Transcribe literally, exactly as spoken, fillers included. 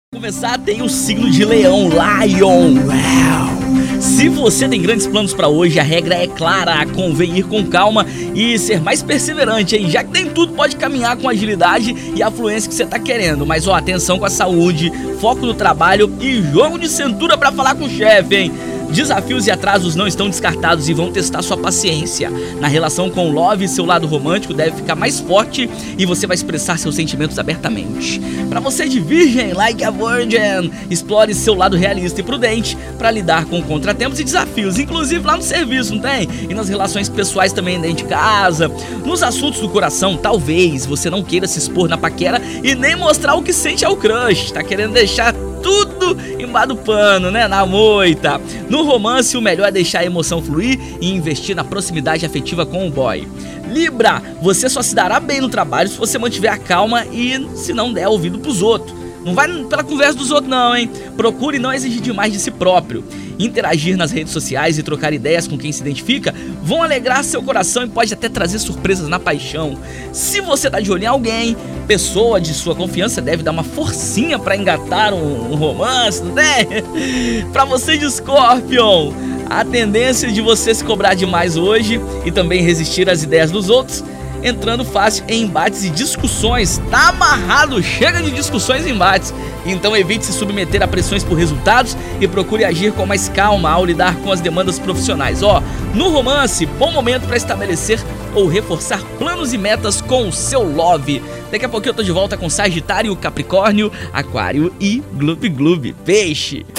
Começar, tem o signo de Leão, Lion. Uau. Se você tem grandes planos para hoje, a regra é clara, convém ir com calma e ser mais perseverante, hein? Já que nem tudo pode caminhar com agilidade e a fluência que você tá querendo. Mas ó, atenção com a saúde, foco no trabalho e jogo de cintura para falar com o chefe, hein? Desafios e atrasos não estão descartados e vão testar sua paciência. Na relação com o love, seu lado romântico deve ficar mais forte e você vai expressar seus sentimentos abertamente. Para você de virgem, like a virgin, explore seu lado realista e prudente para lidar com contratempos e desafios, inclusive lá no serviço, não tem? E nas relações pessoais também dentro de casa. Nos assuntos do coração, talvez você não queira se expor na paquera e nem mostrar o que sente ao crush. Tá querendo deixar tudo embaixo do pano, né? Na moita. No romance, o melhor é deixar a emoção fluir e investir na proximidade afetiva com o boy. Libra, você só se dará bem no trabalho se você mantiver a calma e se não der ouvido pros outros. Não vai pela conversa dos outros não, hein? Procure não exigir demais de si próprio. Interagir nas redes sociais e trocar ideias com quem se identifica vão alegrar seu coração e pode até trazer surpresas na paixão. Se você tá de olho em alguém, pessoa de sua confiança deve dar uma forcinha pra engatar um, um romance, né? Pra você de Scorpion, a tendência de você se cobrar demais hoje e também resistir às ideias dos outros, entrando fácil em embates e discussões. Tá amarrado, chega de discussões e embates. Então evite se submeter a pressões por resultados e procure agir com mais calma ao lidar com as demandas profissionais. Ó, no romance, bom momento para estabelecer ou reforçar planos e metas com o seu love. Daqui a pouquinho eu tô de volta com Sagitário, Capricórnio, Aquário e Gloob Gloob Peixe.